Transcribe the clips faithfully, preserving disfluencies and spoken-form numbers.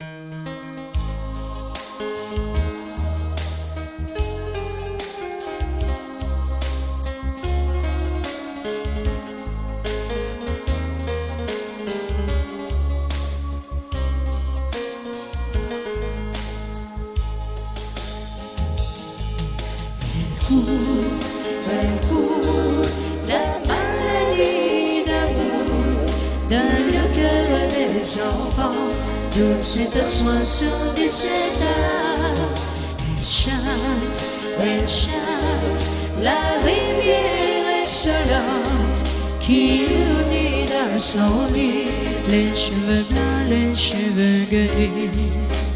Elle court la maladie d'amour dans le cœur des enfants. D'où cet soin sur dix-sept ans. Elle chante, elle chante, la rivière insolente qui unit dans son lit les cheveux blancs, les cheveux gris.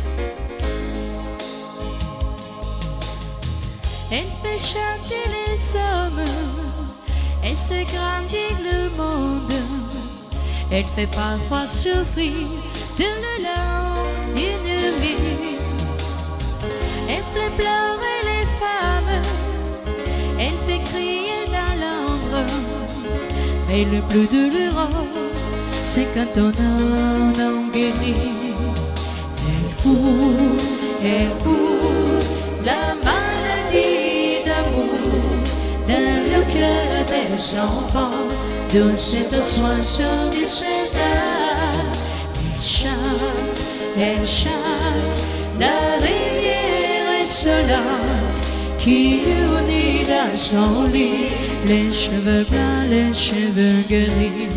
Elle fait chanter les hommes, elle se grandit le monde. Elle fait parfois souffrir tout le long d'une vie. Elle fait pleurer les femmes, elle fait crier dans l'ombre. Mais le plus douloureux, c'est quand on en a guéri. Elle court, elle court, la maladie d'amour dans le cœur des enfants. D'où cet soin sur dix-sept ans. Elle chante, elle chante, la rivière insolente qui unit dans son lit les cheveux blancs, les cheveux gris.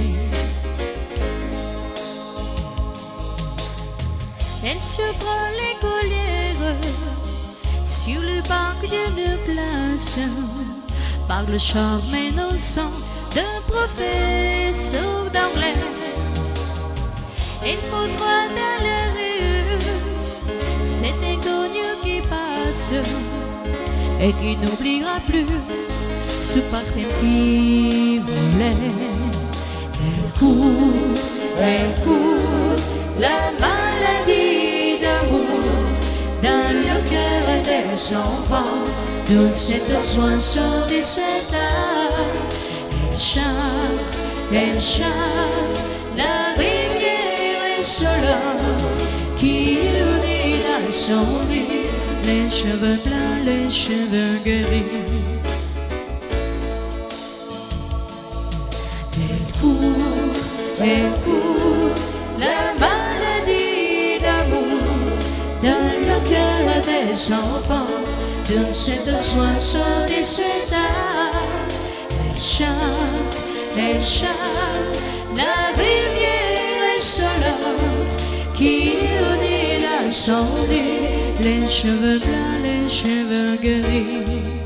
Elle se prend les collières sur le banc d'une place, par le charme innocent d'un professeur d'anglais. Il faudra dans la rue cet inconnu qui passe et qui n'oubliera plus ce parfum qui volait. Elle court, elle court, la maladie d'amour dans le cœur des enfants. D'où cet soin sur dix-sept ans. Elle chante, elle chante, la rivière insolente qui unit dans son lit les cheveux blancs, les cheveux gris. Elle court, elle court, la maladie d'amour dans le cœur des enfants. D'où cet soin sur dix-sept ans. Elle chante, elle chante, la rivière insolente qui unit dans son lit les cheveux blancs, les cheveux gris.